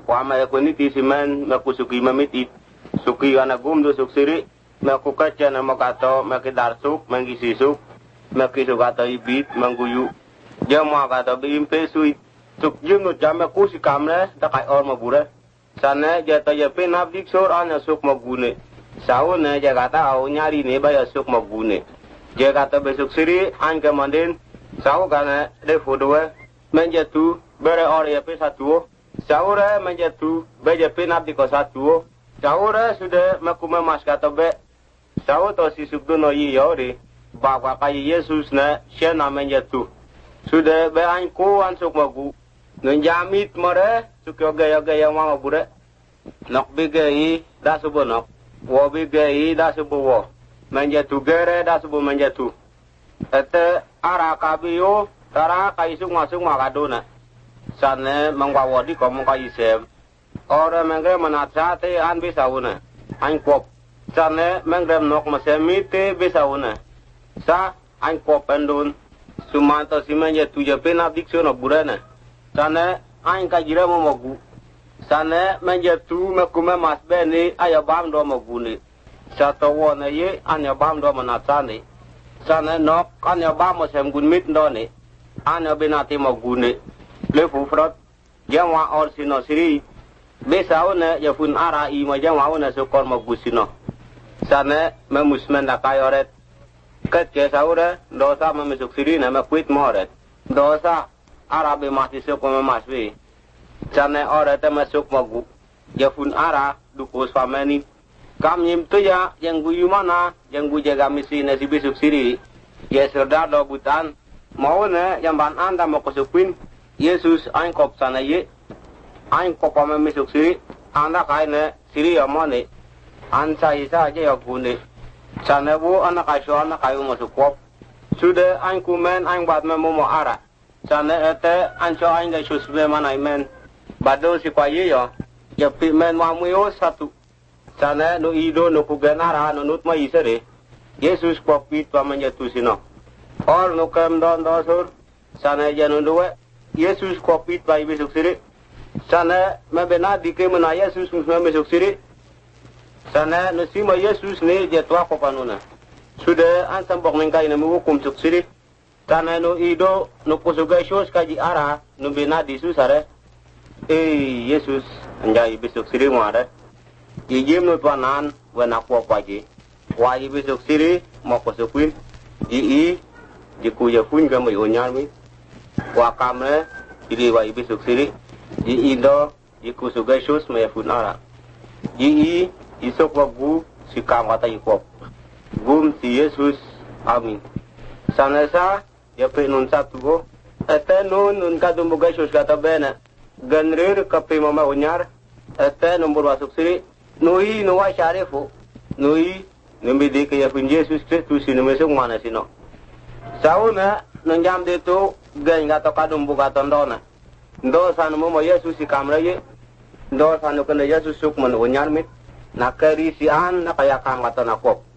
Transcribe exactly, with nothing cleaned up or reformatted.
wa ma yakuni ti siman makusuki mamiti suki ana gum do suksiri makukacha na makato makidarsuk mangisisuk makisukato ibit mangguyu jama kata bimpe sui suk jung jama kusi kamle takai or mabure sana jata ya penabdik sor ana suk magune saune jagata au nyari ne baya suk magune jagata besuk siri an kemanden sau kana de fodoe menjatu bere or ya pe satu saure menjatu beja penabdik ko satu saure sudah makuma mas kata be sau to si suk do no yi yori bawa kai Yesus na siya menjatu sudah be an ko an suk magu ngenjamit more suk yoga yoga yang mau bure nok bigei da subo nok wo bigei da subo wo menjatu gere da subo menjatu ete ara kabiyo tara kaisuk masuk makadona sana mangwawadi komo kaisem ora mengre manasate an bisauna an kop sana mengre nok masemite bisauna sa an kop endun sumanto simanya tuja penabdik sono burana sana an kajira mo mogu sana menjatu mekuma masbeni ayabam do moguni sato wona ye anyabam do manasane sana nok anyabam mosem gunmit ndone anya benati moguni le fufrot jawa or sino siri besauna ya fun ara i ma jawa una sokor mogusino sana memusmen da kayoret ket ke saura dosa memisuk siri na mekwit moret dosa arabe masih sokor masbi sana ora ta masuk magu ya fun ara dukus famani kam nyim tu ya yang guyu mana yang gu jaga misi na si besuk siri ya serda do butan mau na yang ban anda mau kesukin Yesus ain kop sana ye ain kop ama mesuk siri anda kai na siri amane an sai sa je ya gune sana bu anak kai so anak kai masuk kop sudah ain kumen ain buat memo ara sana ete an so ain ga susbe mana men bado si kwa ye yo ya pi men wa muyo satu sana no ido no kuganara no nut ma isere Yesus kopit wa menjatu sino or no kem don dosur sana janu duwe Yesus kopit wa ibisuk siri sana mabena dike mena Yesus musma mesuk siri sana no sima Yesus ne jetwa kopanuna sudah an sambok nengkai na mukum suk siri sana no ido no kusuga shos kaji ara no bena disusare eh Yesus anjay besok siri mo ada jijim no tuanan wana kwa kwaji waji besok siri mo kosukwin ji i jiku ya pun ga mai onyar mi wa kamne iri wa besok siri ji indo jiku suga shos me funara ji i isok wa gu si kam kata ikop gum si Yesus amin sanasa ya pe nun satu go ete nun nun kadum buga shos kata bena ganrir kape mama unyar ete nombor masuk siri nui nuwa syarifu nui nembidi ke ya pun Yesus Kristus sini mesuk mana sino sauna nunjam detu gan gato kadum buka tondona ndo sanu mo Yesus si kamra ye ndo sanu kena Yesus suk man unyar mit nakari si an nakaya kam kata nakop